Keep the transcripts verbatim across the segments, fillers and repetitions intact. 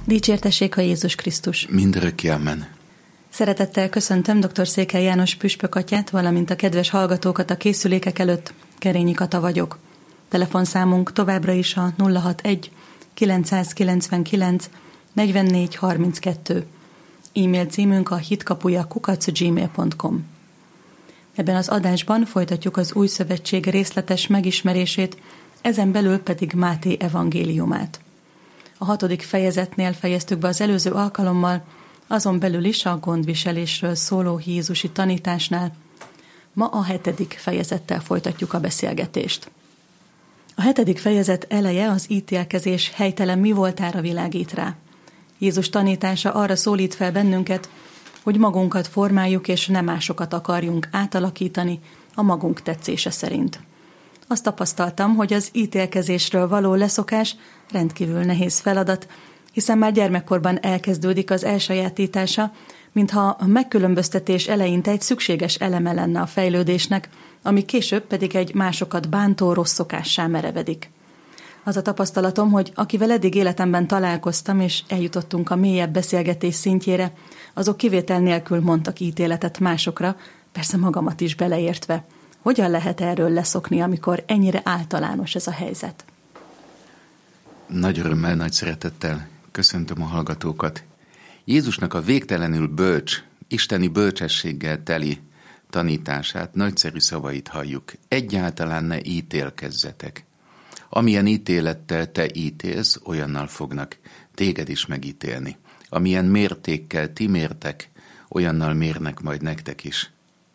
Dicsértessék a Jézus Krisztus! Mindörökké amen. Szeretettel köszöntöm dr. Székely János püspök atyát, valamint a kedves hallgatókat a készülékek előtt. Kerényi Kata vagyok. Telefonszámunk továbbra is a nulla hatvanegy kilencszázkilencvenkilenc negyvennégy harminckettő. E-mail címünk a hitkapuja kukac gmail pont com. Ebben az adásban folytatjuk az Új Szövetség részletes megismerését, ezen belül pedig Máté evangéliumát. A hatodik fejezetnél fejeztük be az előző alkalommal, azon belül is a gondviselésről szóló jézusi tanításnál. Ma a hetedik fejezettel folytatjuk a beszélgetést. A hetedik fejezet eleje az ítélkezés helytelen mi voltára világít rá. Jézus tanítása arra szólít fel bennünket, hogy magunkat formáljuk és nem másokat akarjunk átalakítani a magunk tetszése szerint. Azt tapasztaltam, hogy az ítélkezésről való leszokás rendkívül nehéz feladat, hiszen már gyermekkorban elkezdődik az elsajátítása, mintha a megkülönböztetés eleinte egy szükséges eleme lenne a fejlődésnek, ami később pedig egy másokat bántó rossz szokássá merevedik. Az a tapasztalatom, hogy akivel eddig életemben találkoztam, és eljutottunk a mélyebb beszélgetés szintjére, azok kivétel nélkül mondtak ítéletet másokra, persze magamat is beleértve. Hogyan lehet erről leszokni, amikor ennyire általános ez a helyzet? Nagy örömmel, nagy szeretettel köszöntöm a hallgatókat. Jézusnak a végtelenül bölcs, isteni bölcsességgel teli tanítását, nagyszerű szavait halljuk. Egyáltalán ne ítélkezzetek. Amilyen ítélettel te ítélsz, olyannal fognak téged is megítélni. Amilyen mértékkel ti mértek, olyannal mérnek majd nektek is.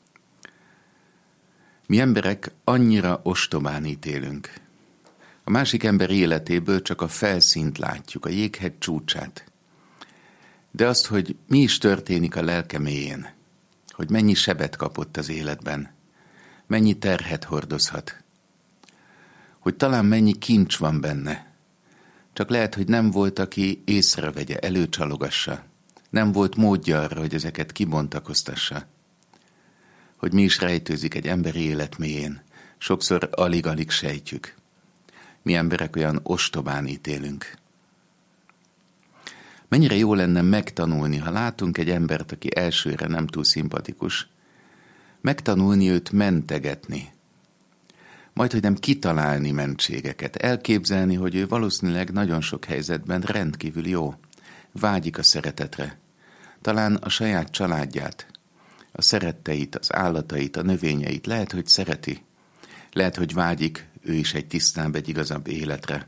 Mi emberek annyira ostobán ítélünk. A másik ember életéből csak a felszínt látjuk, a jéghegy csúcsát. De azt, hogy mi is történik a lelke mélyén, hogy mennyi sebet kapott az életben, mennyi terhet hordozhat, hogy talán mennyi kincs van benne, csak lehet, hogy nem volt, aki észrevegye, előcsalogassa, nem volt módja arra, hogy ezeket kibontakoztassa, hogy mi is rejtőzik egy emberi élet mélyén, sokszor alig-alig sejtjük. Mi emberek olyan ostobán ítélünk. Mennyire jó lenne megtanulni, ha látunk egy embert, aki elsőre nem túl szimpatikus, megtanulni őt mentegetni, majd, hogy nem kitalálni mentségeket, elképzelni, hogy ő valószínűleg nagyon sok helyzetben rendkívül jó, vágyik a szeretetre, talán a saját családját, a szeretteit, az állatait, a növényeit, lehet, hogy szereti, lehet, hogy vágyik ő is egy tisztább, egy igazabb életre.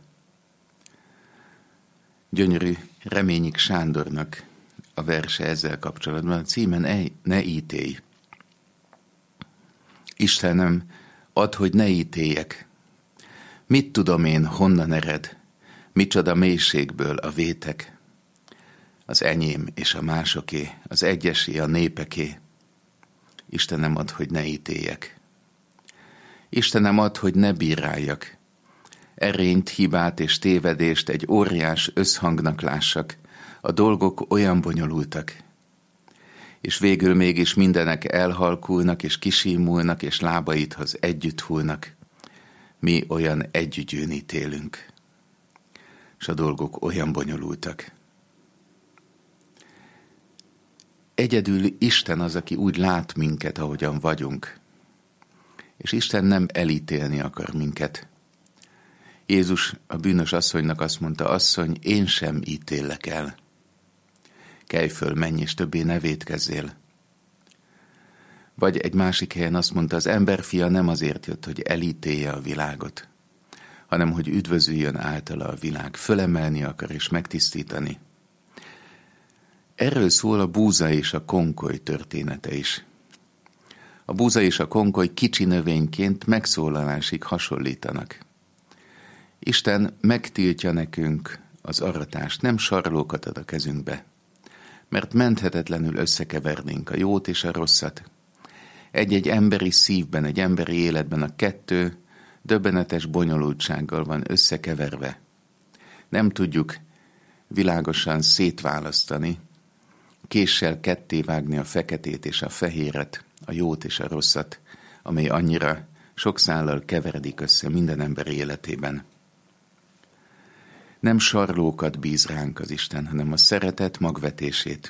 Gyönyörű Reményik Sándornak a verse ezzel kapcsolatban, a címe ne, ne ítélj. Istenem, add, hogy ne ítéljek. Mit tudom én, honnan ered? Micsoda mélységből a vétek? Az enyém és a másoké, az egyesé, a népeké. Istenem, add, hogy ne ítéljek. Istenem, add, hogy ne bíráljak. Erényt, hibát és tévedést egy óriás összhangnak lássak. A dolgok olyan bonyolultak. És végül mégis mindenek elhalkulnak és kisímulnak, és lábaidhoz együtt hullnak. Mi olyan együgyűn ítélünk. És a dolgok olyan bonyolultak. Egyedül Isten az, aki úgy lát minket, ahogyan vagyunk. És Isten nem elítélni akar minket. Jézus a bűnös asszonynak azt mondta, asszony, én sem ítéllek el. Kelj föl, menj, és többé ne vétkezzél. Vagy egy másik helyen azt mondta, az emberfia nem azért jött, hogy elítélje a világot, hanem hogy üdvözüljön általa a világ, fölemelni akar és megtisztítani. Erről szól a búza és a konkoly története is. A búza és a konkoly kicsi növényként megszólalásig hasonlítanak. Isten megtiltja nekünk az aratást, nem sarlókat ad a kezünkbe, mert menthetetlenül összekevernénk a jót és a rosszat. Egy-egy emberi szívben, egy emberi életben a kettő döbbenetes bonyolultsággal van összekeverve. Nem tudjuk világosan szétválasztani, késsel kettévágni a feketét és a fehéret, a jót és a rosszat, amely annyira sok szállal keveredik össze minden ember életében. Nem sarlókat bíz ránk az Isten, hanem a szeretet magvetését.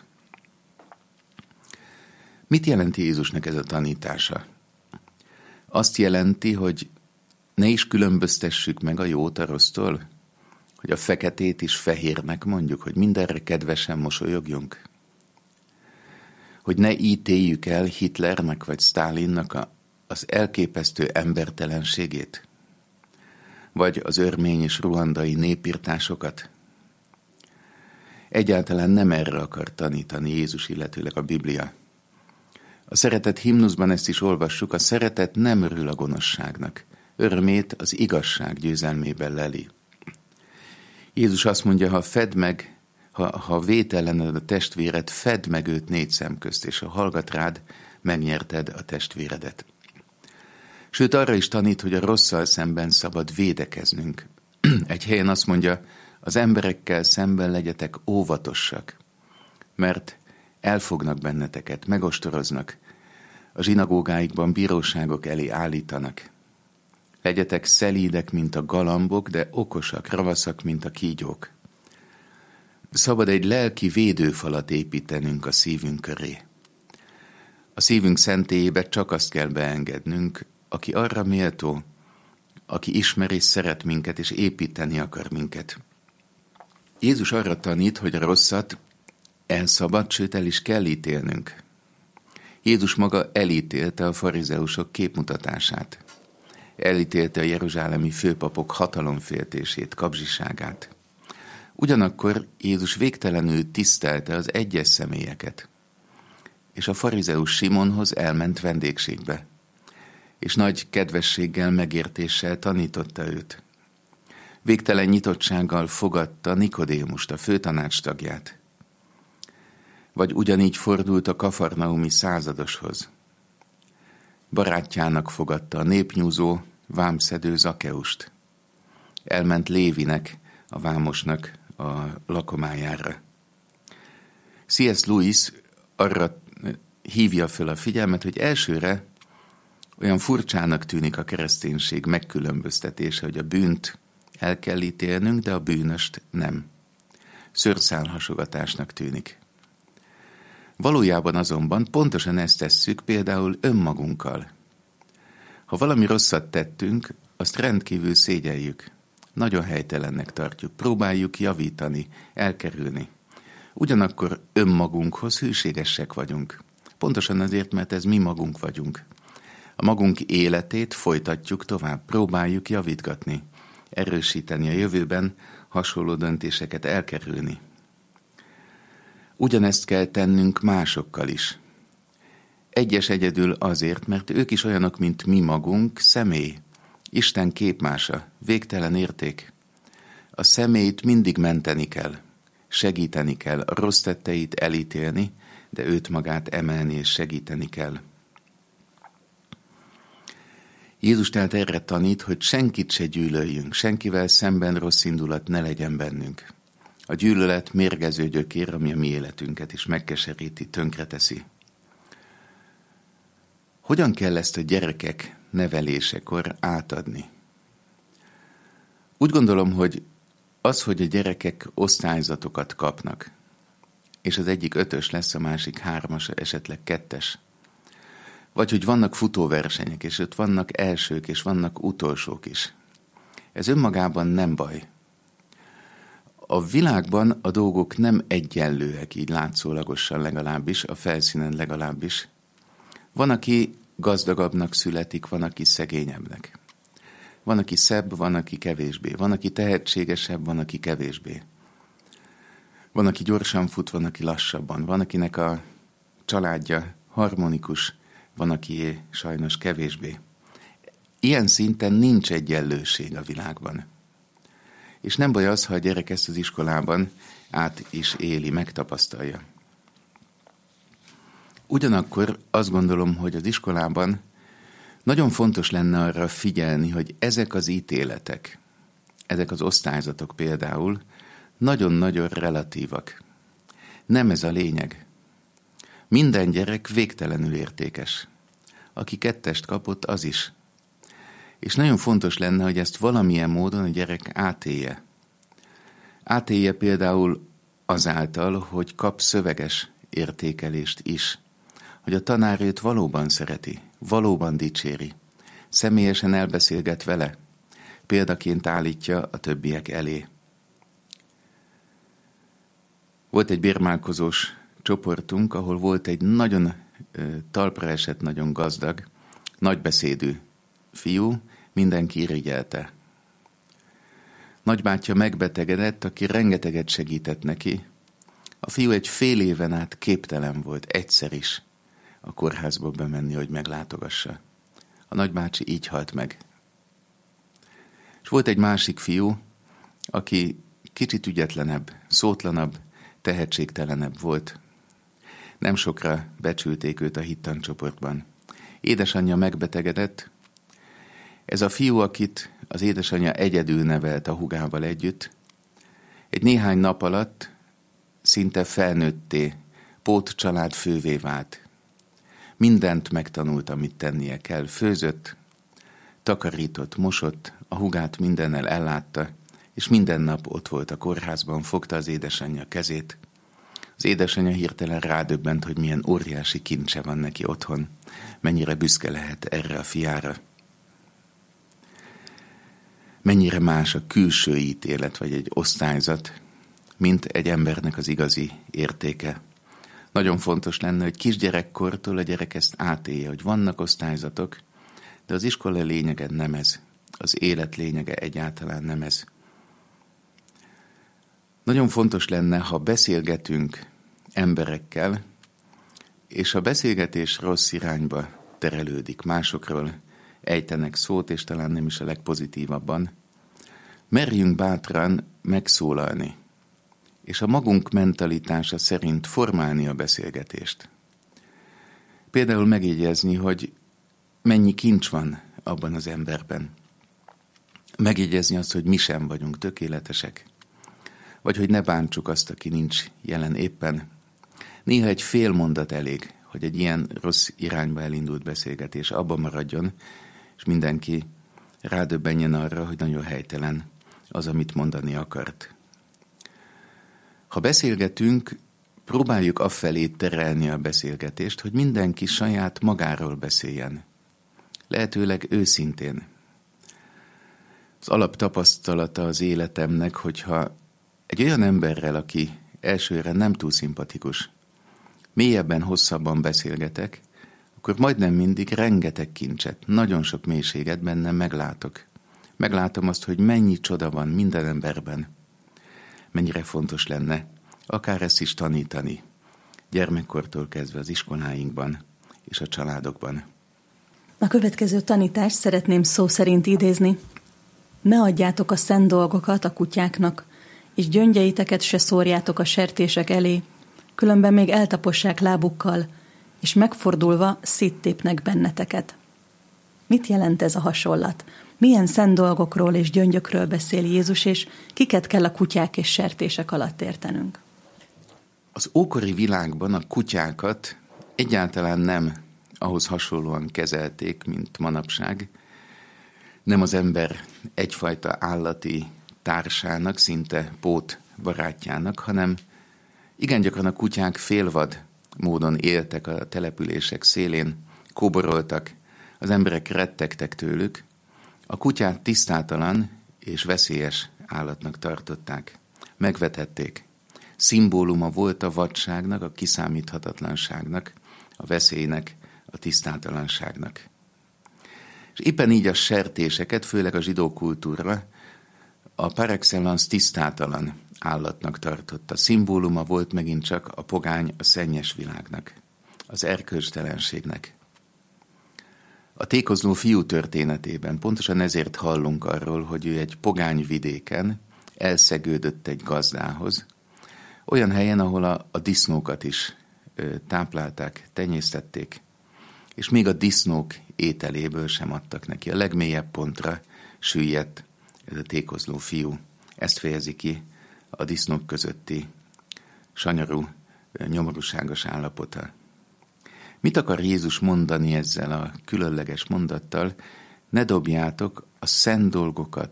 Mit jelenti Jézusnak ez a tanítása? Azt jelenti, hogy ne is különböztessük meg a jót a rossztól, hogy a feketét is fehérnek mondjuk, hogy mindenre kedvesen mosolyogjunk. Hogy ne ítéljük el Hitlernek vagy Sztálinnak a, az elképesztő embertelenségét, vagy az örmény és ruandai népirtásokat. Egyáltalán nem erre akar tanítani Jézus, illetőleg a Biblia. A szeretet himnuszban ezt is olvassuk, a szeretet nem örül a gonoszságnak, örömét az igazság győzelmében leli. Jézus azt mondja, ha fedd meg, ha, ha vétellened a testvéred, fedd meg őt négy szem közt, és ha hallgat rád, megnyerted a testvéredet. Sőt, arra is tanít, hogy a rosszal szemben szabad védekeznünk. Egy helyen azt mondja, az emberekkel szemben legyetek óvatosak, mert elfognak benneteket, megostoroznak, a zsinagógáikban bíróságok elé állítanak. Legyetek szelídek, mint a galambok, de okosak, ravaszak, mint a kígyók. Szabad egy lelki védőfalat építenünk a szívünk köré. A szívünk szentélyébe csak azt kell beengednünk, aki arra méltó, aki ismer és szeret minket, és építeni akar minket. Jézus arra tanít, hogy a rosszat elszabad, sőt el is kell ítélnünk. Jézus maga elítélte a farizeusok képmutatását. Elítélte a jeruzsálemi főpapok hatalomféltését, kapzsiságát. Ugyanakkor Jézus végtelenül tisztelte az egyes személyeket, és a farizeus Simonhoz elment vendégségbe, és nagy kedvességgel, megértéssel tanította őt. Végtelen nyitottsággal fogadta Nikodémust, a főtanács tagját. Vagy ugyanígy fordult a kafarnaumi századoshoz. Barátjának fogadta a népnyúzó, vámszedő Zakeust. Elment Lévinek, a vámosnak a lakomájára. C S Lewis arra hívja föl a figyelmet, hogy elsőre olyan furcsának tűnik a kereszténység megkülönböztetése, hogy a bűnt el kell ítélnünk, de a bűnöst nem. Szőrszálhasogatásnak tűnik. Valójában azonban pontosan ezt tesszük például önmagunkkal. Ha valami rosszat tettünk, azt rendkívül szégyeljük. Nagyon helytelennek tartjuk, próbáljuk javítani, elkerülni. Ugyanakkor önmagunkhoz hűségesek vagyunk. Pontosan azért, mert ez mi magunk vagyunk. A magunk életét folytatjuk tovább, próbáljuk javítgatni, erősíteni a jövőben, hasonló döntéseket elkerülni. Ugyanezt kell tennünk másokkal is. Egyes egyedül azért, mert ők is olyanok, mint mi magunk, személy, Isten képmása, végtelen érték. A személyt mindig menteni kell, segíteni kell, a rossz tetteit elítélni, de őt magát emelni és segíteni kell. Jézus tehát erre tanít, hogy senkit se gyűlöljünk, senkivel szemben rossz indulat ne legyen bennünk. A gyűlölet mérgező gyökér, ami a mi életünket is megkeseríti, tönkreteszi. Hogyan kell ezt a gyerekek nevelésekor átadni? Úgy gondolom, hogy az, hogy a gyerekek osztályzatokat kapnak, és az egyik ötös lesz, a másik hármas, esetleg kettes, vagy hogy vannak futóversenyek, és ott vannak elsők, és vannak utolsók is. Ez önmagában nem baj. A világban a dolgok nem egyenlőek, így látszólagosan legalábbis, a felszínen legalábbis. Van, aki gazdagabbnak születik, van, aki szegényebbnek. Van, aki szebb, van, aki kevésbé. Van, aki tehetségesebb, van, aki kevésbé. Van, aki gyorsan fut, van, aki lassabban. Van, akinek a családja harmonikus, van, aki sajnos kevésbé. Ilyen szinten nincs egyenlőség a világban. És nem baj az, ha a gyerek ezt az iskolában át is éli, megtapasztalja. Ugyanakkor azt gondolom, hogy az iskolában nagyon fontos lenne arra figyelni, hogy ezek az ítéletek, ezek az osztályzatok például nagyon-nagyon relatívak. Nem ez a lényeg. Minden gyerek végtelenül értékes. Aki kettest kapott, az is. És nagyon fontos lenne, hogy ezt valamilyen módon a gyerek átélje. Átélje például azáltal, hogy kap szöveges értékelést is, hogy a tanár őt valóban szereti, valóban dicséri, személyesen elbeszélget vele, példaként állítja a többiek elé. Volt egy bérmálkozós csoportunk, ahol volt egy nagyon talpra esett, nagyon gazdag, nagybeszédű fiú, mindenki irigyelte. Nagybátyja megbetegedett, aki rengeteget segített neki. A fiú egy fél éven át képtelen volt egyszer is a kórházba bemenni, hogy meglátogassa. A nagybácsi így halt meg. És volt egy másik fiú, aki kicsit ügyetlenebb, szótlanabb, tehetségtelenebb volt. Nem sokra becsülték őt a hittancsoportban. Édesanyja megbetegedett. Ez a fiú, akit az édesanyja egyedül nevelt a hugával együtt, egy néhány nap alatt szinte felnőtté, pótcsalád fővé vált. Mindent megtanult, amit tennie kell. Főzött, takarított, mosott, a hugát mindennel ellátta, és minden nap ott volt a kórházban, fogta az édesanyja kezét. Az édesanyja hirtelen rádöbbent, hogy milyen óriási kincse van neki otthon, mennyire büszke lehet erre a fiára. Mennyire más a külső ítélet, vagy egy osztályzat, mint egy embernek az igazi értéke. Nagyon fontos lenne, hogy kisgyerekkortól a gyerek ezt átélje, hogy vannak osztályzatok, de az iskola lényege nem ez. Az élet lényege egyáltalán nem ez. Nagyon fontos lenne, ha beszélgetünk emberekkel, és a beszélgetés rossz irányba terelődik, másokról ejtenek szót, és talán nem is a legpozitívabban, merjünk bátran megszólalni, és a magunk mentalitása szerint formálni a beszélgetést. Például megjegyezni, hogy mennyi kincs van abban az emberben. Megjegyezni azt, hogy mi sem vagyunk tökéletesek, vagy hogy ne bántsuk azt, aki nincs jelen éppen. Néha egy fél mondat elég, hogy egy ilyen rossz irányba elindult beszélgetés abba maradjon, és mindenki rádöbbenjen arra, hogy nagyon helytelen az, amit mondani akart. Ha beszélgetünk, próbáljuk afelé terelni a beszélgetést, hogy mindenki saját magáról beszéljen. Lehetőleg őszintén. Az alaptapasztalata az életemnek, hogyha egy olyan emberrel, aki elsőre nem túl szimpatikus, mélyebben, hosszabban beszélgetek, akkor majdnem mindig rengeteg kincset, nagyon sok mélységet bennem meglátok. Meglátom azt, hogy mennyi csoda van minden emberben. Mennyire fontos lenne akár ezt is tanítani, gyermekkortól kezdve az iskoláinkban és a családokban. A következő tanítást szeretném szó szerint idézni. Ne adjátok a szent dolgokat a kutyáknak, és gyöngyeiteket se szórjátok a sertések elé, különben még eltapossák lábukkal, és megfordulva széttépnek benneteket. Mit jelent ez a hasonlat? Milyen szent dolgokról és gyöngyökről beszél Jézus, és kiket kell a kutyák és sertések alatt értenünk? Az ókori világban a kutyákat egyáltalán nem ahhoz hasonlóan kezelték, mint manapság. Nem az ember egyfajta állati társának, szinte pót barátjának, hanem igen gyakran a kutyák félvad módon éltek a települések szélén, kóboroltak, az emberek rettegtek tőlük, a kutyát tisztátalan és veszélyes állatnak tartották, megvetették. Szimbóluma volt a vadságnak, a kiszámíthatatlanságnak, a veszélynek, a tisztátalanságnak. És éppen így a sertéseket, főleg a zsidó kultúra, a par excellence tisztátalan állatnak tartotta. Szimbóluma volt megint csak a pogány, a szennyes világnak, az erkölcstelenségnek. A tékozló fiú történetében pontosan ezért hallunk arról, hogy ő egy pogány vidéken elszegődött egy gazdához, olyan helyen, ahol a, a disznókat is ö, táplálták, tenyésztették, és még a disznók ételéből sem adtak neki. A legmélyebb pontra süllyedt ez a tékozló fiú. Ezt fejezi ki a disznók közötti sanyarú, nyomorúságos állapota. Mit akar Jézus mondani ezzel a különleges mondattal? Ne dobjátok a szent dolgokat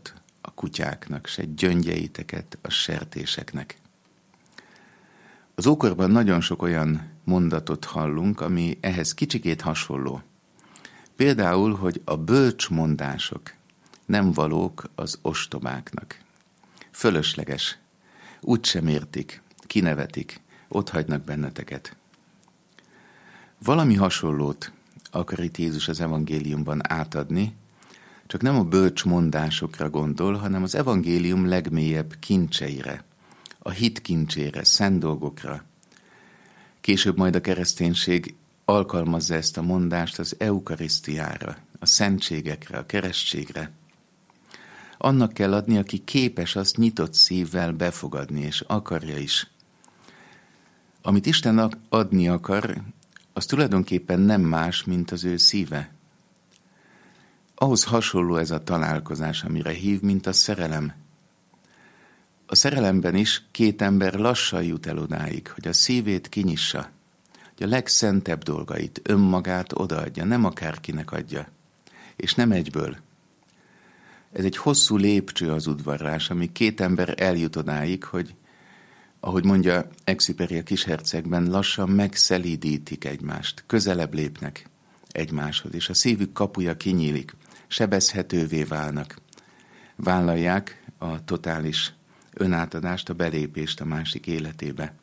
a kutyáknak, se gyöngyeiteket a sertéseknek. Az ókorban nagyon sok olyan mondatot hallunk, ami ehhez kicsikét hasonló. Például, hogy a bölcs mondások nem valók az ostobáknak. Fölösleges, úgysem értik, kinevetik, otthagynak benneteket. Valami hasonlót akar itt Jézus az evangéliumban átadni, csak nem a bölcs mondásokra gondol, hanem az evangélium legmélyebb kincseire, a hit kincsére, szent dolgokra. Később majd a kereszténység alkalmazza ezt a mondást az eukarisztiára, a szentségekre, a keresztségre. Annak kell adni, aki képes azt nyitott szívvel befogadni, és akarja is. Amit Isten adni akar, az tulajdonképpen nem más, mint az ő szíve. Ahhoz hasonló ez a találkozás, amire hív, mint a szerelem. A szerelemben is két ember lassan jut el odáig, hogy a szívét kinyissa, hogy a legszentebb dolgait, önmagát odaadja, nem akárkinek adja, és nem egyből. Ez egy hosszú lépcső az udvarlás, ami két ember eljut odáig, hogy, ahogy mondja Exupéry a Kishercegben, lassan megszelídítik egymást, közelebb lépnek egymáshoz, és a szívük kapuja kinyílik, sebezhetővé válnak. Vállalják a totális önátadást, a belépést a másik életébe.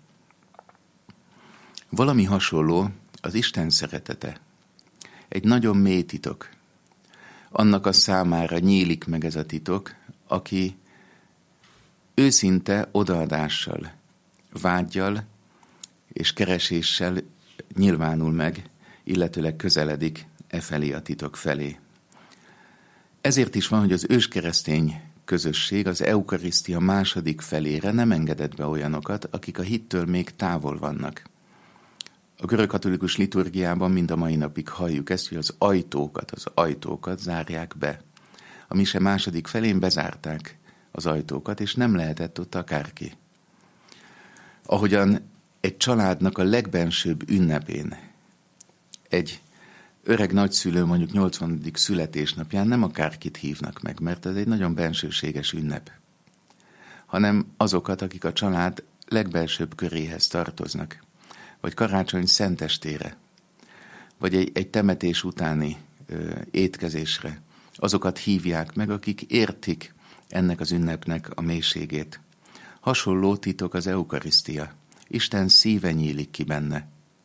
Valami hasonló az Isten szeretete. Egy nagyon mély titok. Annak a számára nyílik meg ez a titok, aki őszinte odaadással, vággyal és kereséssel nyilvánul meg, illetőleg közeledik e felé a titok felé. Ezért is van, hogy az őskeresztény közösség az eukarisztia második felére nem engedett be olyanokat, akik a hittől még távol vannak. A görögkatolikus liturgiában mind a mai napig halljuk ezt, hogy az ajtókat, az ajtókat zárják be. A mise második felén bezárták az ajtókat, és nem lehetett ott akárki. Ahogyan egy családnak a legbensőbb ünnepén egy öreg nagyszülő mondjuk nyolcvanadik születésnapján nem akárkit hívnak meg, mert ez egy nagyon bensőséges ünnep, hanem azokat, akik a család legbelsőbb köréhez tartoznak, vagy karácsony szentestére, vagy egy, egy temetés utáni ö, étkezésre. Azokat hívják meg, akik értik ennek az ünnepnek a mélységét. Hasonló titok az eukarisztia. Isten szíve nyílik ki benne.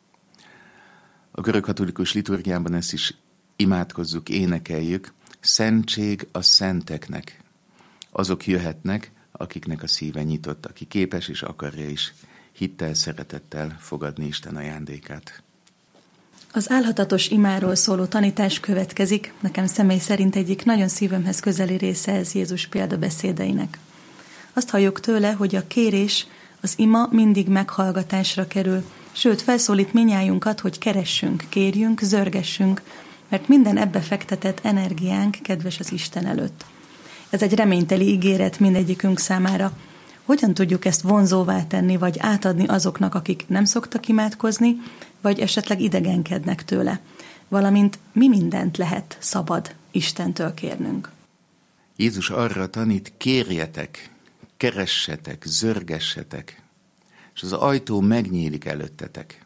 A görögkatolikus liturgiában ezt is imádkozzuk, énekeljük. Szentség a szenteknek. Azok jöhetnek, akiknek a szíve nyitott, aki képes és akarja is hittel, szeretettel fogadni Isten ajándékát. Az álhatatos imáról szóló tanítás következik. Nekem személy szerint egyik nagyon szívemhez közeli része ez Jézus példabeszédeinek. Azt halljuk tőle, hogy a kérés, az ima mindig meghallgatásra kerül, sőt felszólít minnyájunkat, hogy keressünk, kérjünk, zörgessünk, mert minden ebbe fektetett energiánk kedves az Isten előtt. Ez egy reményteli ígéret mindegyikünk számára. Hogyan tudjuk ezt vonzóvá tenni, vagy átadni azoknak, akik nem szoktak imádkozni, vagy esetleg idegenkednek tőle, valamint mi mindent lehet szabad Istentől kérnünk. Jézus arra tanít, kérjetek, keressetek, zörgessetek, és az ajtó megnyílik előttetek.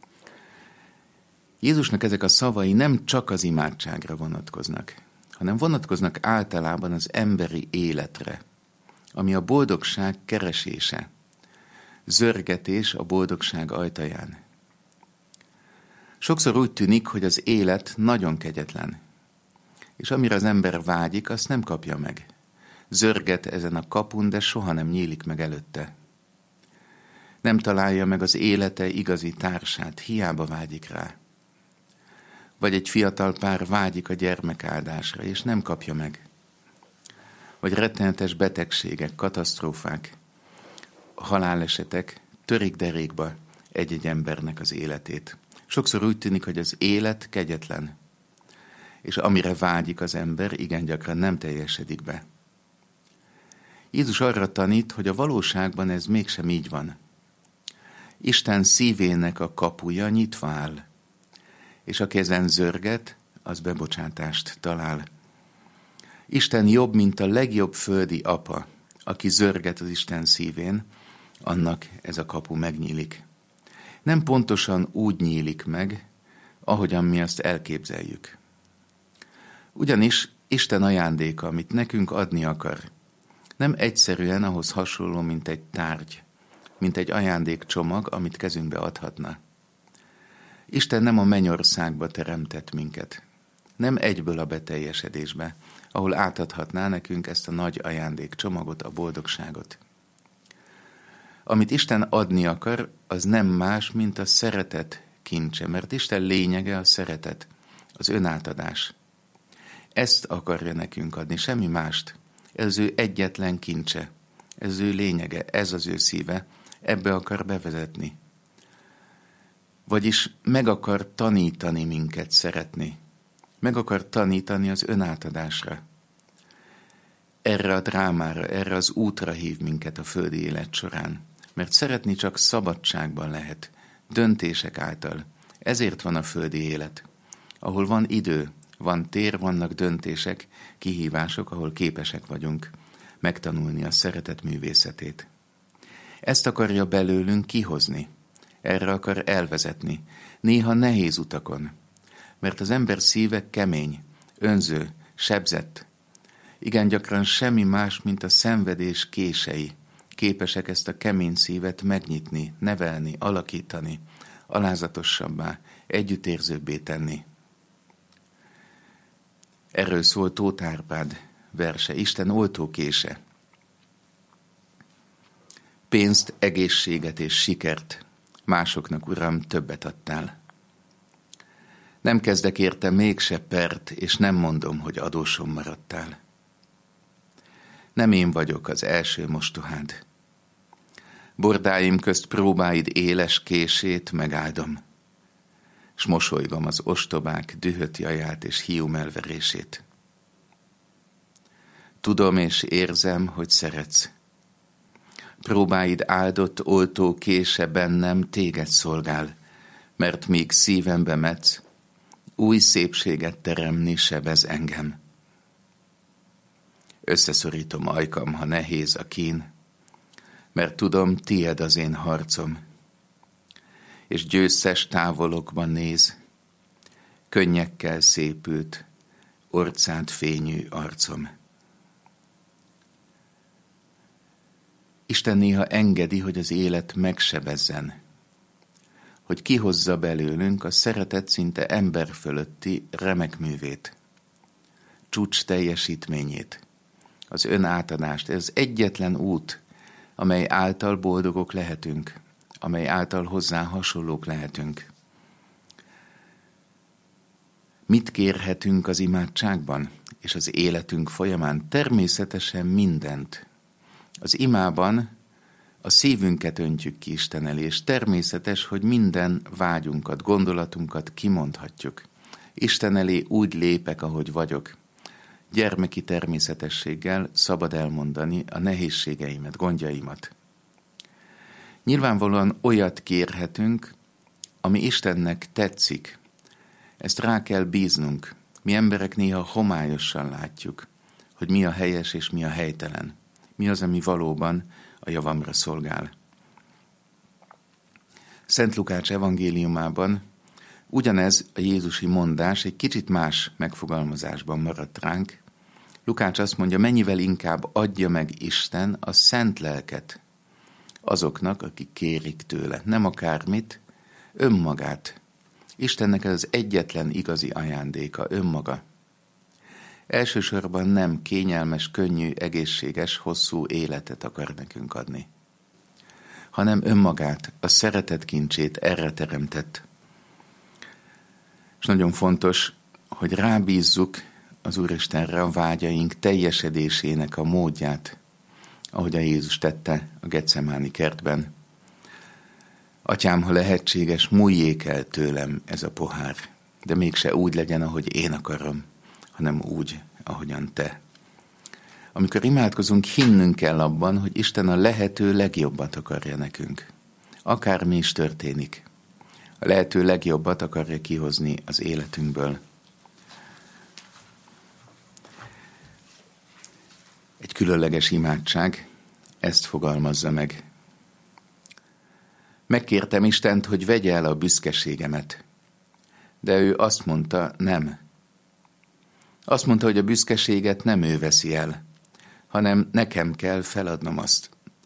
Jézusnak ezek a szavai nem csak az imádságra vonatkoznak, hanem vonatkoznak általában az emberi életre, ami a boldogság keresése, zörgetés a boldogság ajtaján. Sokszor úgy tűnik, hogy az élet nagyon kegyetlen, és amire az ember vágyik, azt nem kapja meg. Zörget ezen a kapun, de soha nem nyílik meg előtte. Nem találja meg az élete igazi társát, hiába vágyik rá. Vagy egy fiatal pár vágyik a gyermekáldásra, és nem kapja meg. Vagy rettenetes betegségek, katasztrófák, halálesetek törik derékba egy-egy embernek az életét. Sokszor úgy tűnik, hogy az élet kegyetlen, és amire vágyik az ember, igen gyakran nem teljesedik be. Jézus arra tanít, hogy a valóságban ez mégsem így van. Isten szívének a kapuja nyitva áll, és aki ezen zörget, az bebocsátást talál. Isten jobb, mint a legjobb földi apa, aki zörget az Isten szívén, annak ez a kapu megnyílik. Nem pontosan úgy nyílik meg, ahogyan mi azt elképzeljük. Ugyanis Isten ajándéka, amit nekünk adni akar, nem egyszerűen ahhoz hasonló, mint egy tárgy, mint egy ajándékcsomag, amit kezünkbe adhatna. Isten nem a mennyországba teremtett minket, nem egyből a beteljesedésbe, ahol átadhatná nekünk ezt a nagy ajándékcsomagot, a boldogságot. Amit Isten adni akar, az nem más, mint a szeretet kincse, mert Isten lényege a szeretet, az önátadás. Ezt akarja nekünk adni, semmi mást. Ez az ő egyetlen kincse, ez az ő lényege, ez az ő szíve, ebbe akar bevezetni. Vagyis meg akar tanítani minket szeretni. Meg akar tanítani az önátadásra. Erre a drámára, erre az útra hív minket a földi élet során. Mert szeretni csak szabadságban lehet, döntések által. Ezért van a földi élet, ahol van idő, van tér, vannak döntések, kihívások, ahol képesek vagyunk megtanulni a szeretet művészetét. Ezt akarja belőlünk kihozni, erre akar elvezetni, néha nehéz utakon, mert az ember szíve kemény, önző, sebzett. Igen gyakran semmi más, mint a szenvedés kései, képesek ezt a kemény szívet megnyitni, nevelni, alakítani, alázatosabbá, együttérzőbbé tenni. Erről szól Tóth Árpád verse, Isten oltókése. Pénzt, egészséget és sikert másoknak, Uram, többet adtál. Nem kezdek érte mégse pert, és nem mondom, hogy adósom maradtál. Nem én vagyok az első mostohád. Bordáim közt próbáid éles kését megáldom, s mosolygom az ostobák dühött jaját és hiúmelverését. Tudom és érzem, hogy szeretsz. Próbáid áldott oltó kése bennem téged szolgál, mert míg szívembe metsz, új szépséget teremni sebez engem. Összeszorítom ajkam, ha nehéz a kín, mert tudom, tied az én harcom, és győztes távolokban néz, könnyekkel szépült, orcád fényű arcom. Isten néha engedi, hogy az élet megsebezzen, hogy kihozza belőlünk a szeretet szinte ember fölötti remek művét, csúcs teljesítményét, az önátadást. Ez egyetlen út, amely által boldogok lehetünk, amely által hozzá hasonlók lehetünk. Mit kérhetünk az imádságban és az életünk folyamán? Természetesen mindent. Az imában a szívünket öntjük ki Isten elé, és természetes, hogy minden vágyunkat, gondolatunkat kimondhatjuk. Isten elé úgy lépek, ahogy vagyok. Gyermeki természetességgel szabad elmondani a nehézségeimet, gondjaimat. Nyilvánvalóan olyat kérhetünk, ami Istennek tetszik. Ezt rá kell bíznunk. Mi emberek néha homályosan látjuk, hogy mi a helyes és mi a helytelen. Mi az, ami valóban a javamra szolgál. Szent Lukács evangéliumában ugyanez a jézusi mondás egy kicsit más megfogalmazásban maradt ránk. Lukács azt mondja, mennyivel inkább adja meg Isten a szent lelket azoknak, akik kérik tőle. Nem akármit, önmagát. Istennek ez az egyetlen igazi ajándéka, önmaga. Elsősorban nem kényelmes, könnyű, egészséges, hosszú életet akar nekünk adni, hanem önmagát, a szeretet kincsét erre teremtett. És nagyon fontos, hogy rábízzuk az Úristenre a vágyaink teljesedésének a módját, ahogy a Jézus tette a Getsemáni kertben. Atyám, ha lehetséges, múljék el tőlem ez a pohár, de mégse úgy legyen, ahogy én akarom, hanem úgy, ahogyan te. Amikor imádkozunk, hinnünk kell abban, hogy Isten a lehető legjobbat akarja nekünk. Akármi is történik. A lehető legjobbat akarja kihozni az életünkből. Egy különleges imádság ezt fogalmazza meg. Megkértem Istent, hogy vegye el a büszkeségemet, de ő azt mondta, nem. Azt mondta, hogy a büszkeséget nem ő veszi el, hanem nekem kell feladnom azt.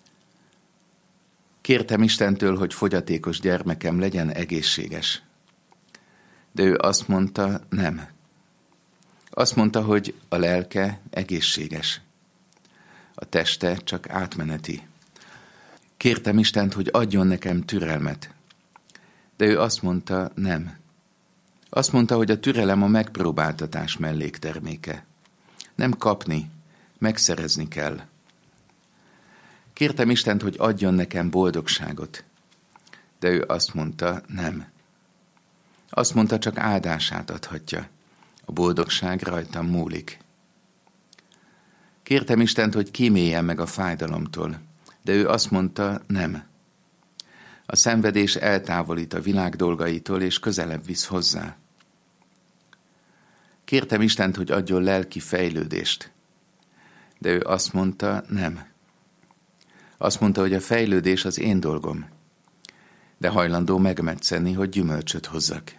Kértem Istentől, hogy fogyatékos gyermekem legyen egészséges, de ő azt mondta, nem. Azt mondta, hogy a lelke egészséges, a teste csak átmeneti. Kértem Istent, hogy adjon nekem türelmet, de ő azt mondta, nem. Azt mondta, hogy a türelem a megpróbáltatás mellékterméke. Nem kapni, megszerezni kell. Kértem Istent, hogy adjon nekem boldogságot, de ő azt mondta, nem. Azt mondta, csak áldását adhatja. A boldogság rajtam múlik. Kértem Istent, hogy kíméljen meg a fájdalomtól, de ő azt mondta, nem. A szenvedés eltávolít a világ dolgaitól, és közelebb visz hozzá. Kértem Istent, hogy adjon lelki fejlődést, de ő azt mondta, nem. Azt mondta, hogy a fejlődés az én dolgom, de hajlandó megmetszeni, hogy gyümölcsöt hozzak.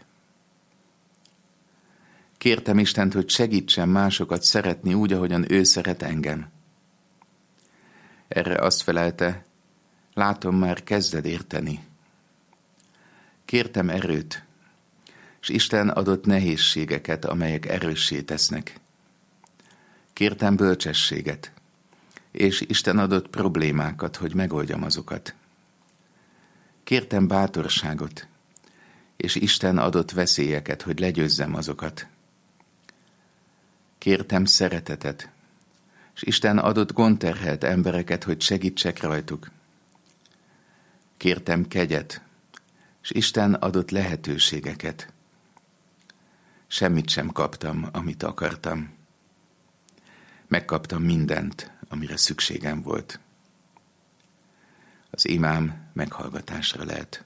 Kértem Istent, hogy segítsen másokat szeretni úgy, ahogyan ő szeret engem. Erre azt felelte, látom, már kezded érteni. Kértem erőt, és Isten adott nehézségeket, amelyek erőssé tesznek. Kértem bölcsességet, és Isten adott problémákat, hogy megoldjam azokat. Kértem bátorságot, és Isten adott veszélyeket, hogy legyőzzem azokat. Kértem szeretetet, és Isten adott gondterhelt embereket, hogy segítsek rajtuk. Kértem kegyet, és Isten adott lehetőségeket. Semmit sem kaptam, amit akartam. Megkaptam mindent, amire szükségem volt. Az imám meghallgatásra lehet.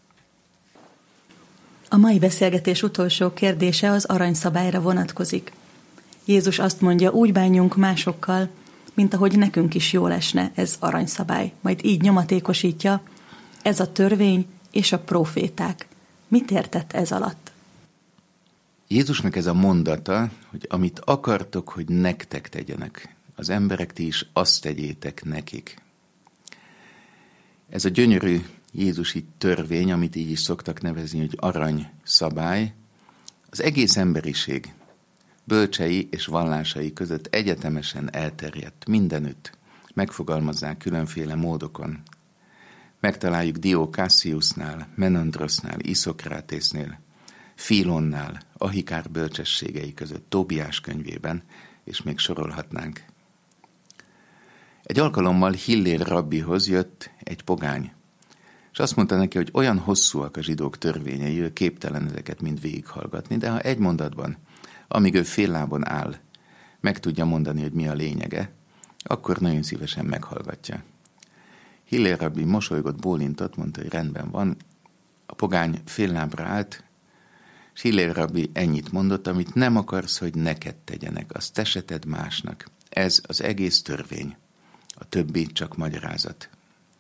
A mai beszélgetés utolsó kérdése az aranyszabályra vonatkozik. Jézus azt mondja, úgy bánjunk másokkal, mint ahogy nekünk is jól esne, ez aranyszabály. Majd így nyomatékosítja, ez a törvény és a próféták. Mit értett ez alatt? Jézusnak ez a mondata, hogy amit akartok, hogy nektek tegyenek, az emberek, ti is azt tegyétek nekik. Ez a gyönyörű jézusi törvény, amit így is szoktak nevezni, hogy aranyszabály, az egész emberiség bölcsei és vallásai között egyetemesen elterjedt mindenütt. Megfogalmazzák különféle módokon. Megtaláljuk Dio Cassiusnál, Menandrosnál, Iszokrátésznél, Filonnál, Ahikár bölcsességei között, Tóbiás könyvében, és még sorolhatnánk. Egy alkalommal Hillér rabbihoz jött egy pogány, és azt mondta neki, hogy olyan hosszúak a zsidók törvényei, ő képtelen ezeket mind végighallgatni, de ha egy mondatban, amíg ő fél lábon áll, meg tudja mondani, hogy mi a lényege, akkor nagyon szívesen meghallgatja. Hillér rabbi mosolygott, bólintott, mondta, hogy rendben van. A pogány fél lábra állt, és Hillér rabbi ennyit mondott, amit nem akarsz, hogy neked tegyenek, azt te se tedd másnak. Ez az egész törvény. A többi csak magyarázat.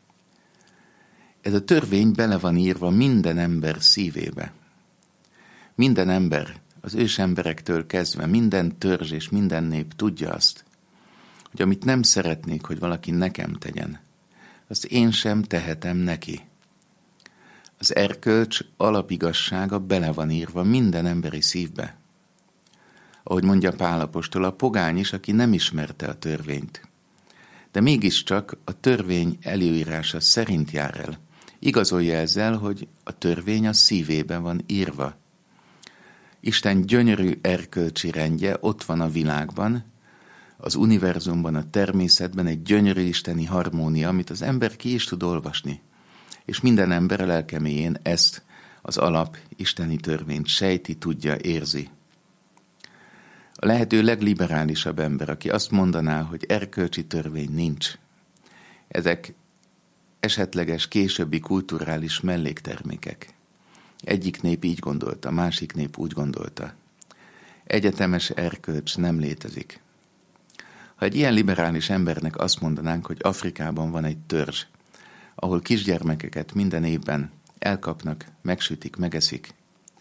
Ez a törvény bele van írva minden ember szívébe. Minden ember, az ősemberektől kezdve, minden törzs és minden nép tudja azt, hogy amit nem szeretnék, hogy valaki nekem tegyen, azt én sem tehetem neki. Az erkölcs alapigassága bele van írva minden emberi szívbe. Ahogy mondja Pál apostol, a pogány is, aki nem ismerte a törvényt. De mégiscsak a törvény előírása szerint jár el. Igazolja ezzel, hogy a törvény a szívében van írva. Isten gyönyörű erkölcsi rendje ott van a világban, az univerzumban, a természetben egy gyönyörű isteni harmónia, amit az ember ki is tud olvasni. És minden ember a lelke mélyén ezt az alap isteni törvényt sejti, tudja, érzi. A lehető legliberálisabb ember, aki azt mondaná, hogy erkölcsi törvény nincs. Ezek esetleges későbbi kulturális melléktermékek. Egyik nép így gondolta, másik nép úgy gondolta. Egyetemes erkölcs nem létezik. Ha egy ilyen liberális embernek azt mondanánk, hogy Afrikában van egy törzs, ahol kisgyermekeket minden évben elkapnak, megsütik, megeszik,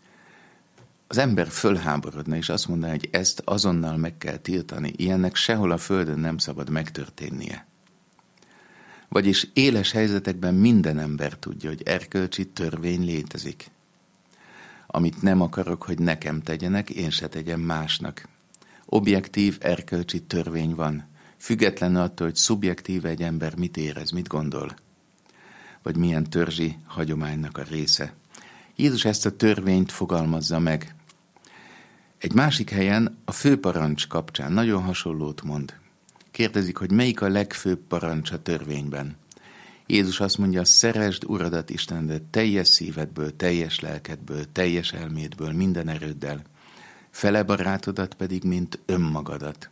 az ember fölháborodna, és azt mondaná, hogy ezt azonnal meg kell tiltani, ilyennek sehol a földön nem szabad megtörténnie. Vagyis éles helyzetekben minden ember tudja, hogy erkölcsi törvény létezik. Amit nem akarok, hogy nekem tegyenek, én se tegyem másnak. Objektív erkölcsi törvény van, függetlenül attól, hogy szubjektív egy ember mit érez, mit gondol, vagy milyen törzsi hagyománynak a része. Jézus ezt a törvényt fogalmazza meg. Egy másik helyen a főparancs kapcsán nagyon hasonlót mond. Kérdezik, hogy melyik a legfőbb parancs a törvényben. Jézus azt mondja, szeresd Uradat Istenedet teljes szívedből, teljes lelkedből, teljes elmédből, minden erőddel, fele barátodat pedig, mint önmagadat.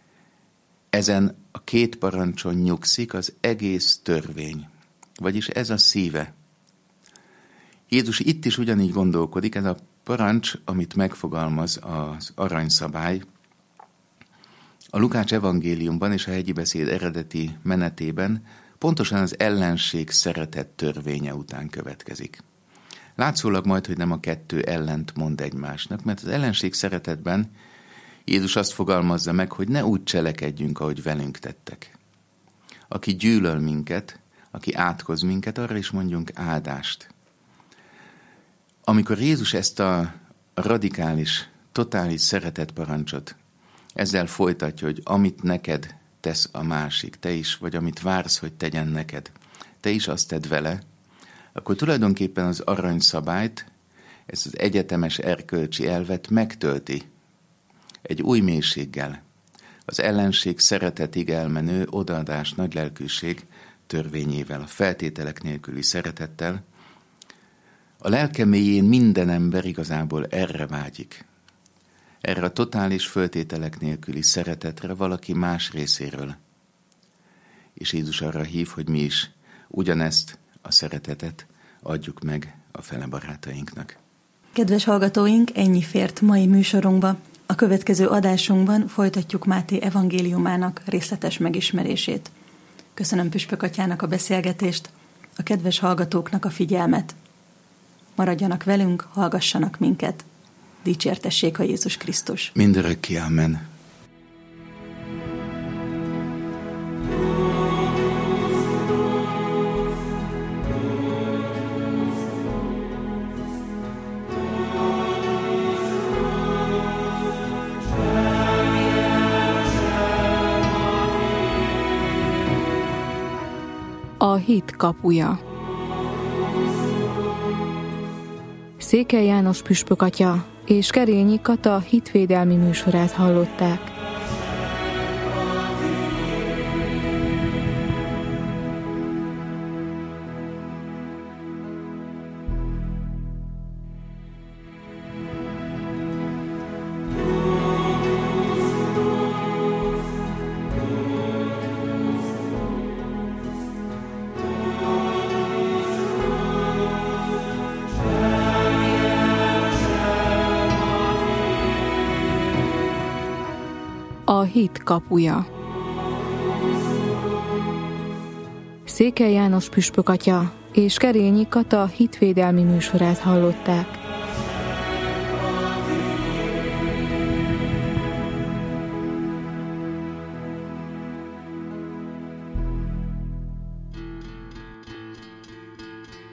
Ezen a két parancson nyugszik az egész törvény, vagyis ez a szíve. Jézus itt is ugyanígy gondolkodik, ez a parancs, amit megfogalmaz az aranyszabály, a Lukács evangéliumban és a hegyi beszéd eredeti menetében pontosan az ellenség szeretet törvénye után következik. Látszólag majd, hogy nem a kettő ellent mond egymásnak, mert az ellenség szeretetben Jézus azt fogalmazza meg, hogy ne úgy cselekedjünk, ahogy velünk tettek. Aki gyűlöl minket, aki átkoz minket, arra is mondjunk áldást. Amikor Jézus ezt a radikális, totális szeretetparancsot ezzel folytatja, hogy amit neked tesz a másik, te is, vagy amit vársz, hogy tegyen neked, te is azt tedd vele, akkor tulajdonképpen az aranyszabályt, ezt az egyetemes erkölcsi elvet megtölti egy új mélységgel. Az ellenség szeretetig elmenő odaadás, nagylelkűség törvényével, a feltételek nélküli szeretettel. A lelke mélyén minden ember igazából erre vágyik. Erre a totális föltételek nélküli szeretetre valaki más részéről. És Jézus arra hív, hogy mi is ugyanezt a szeretetet adjuk meg a fele barátainknak. Kedves hallgatóink, ennyi fért mai műsorunkba. A következő adásunkban folytatjuk Máté evangéliumának részletes megismerését. Köszönöm Püspök atyának a beszélgetést, a kedves hallgatóknak a figyelmet. Maradjanak velünk, hallgassanak minket. Dicsértessék a Jézus Krisztus. Mindörökké, amen. A hit kapuja. Székely János püspök atya és Kerényi Kata hitvédelmi műsorát hallották. A hit kapuja. Székely János püspök atya és Kerényi Kata hitvédelmi műsorát hallották.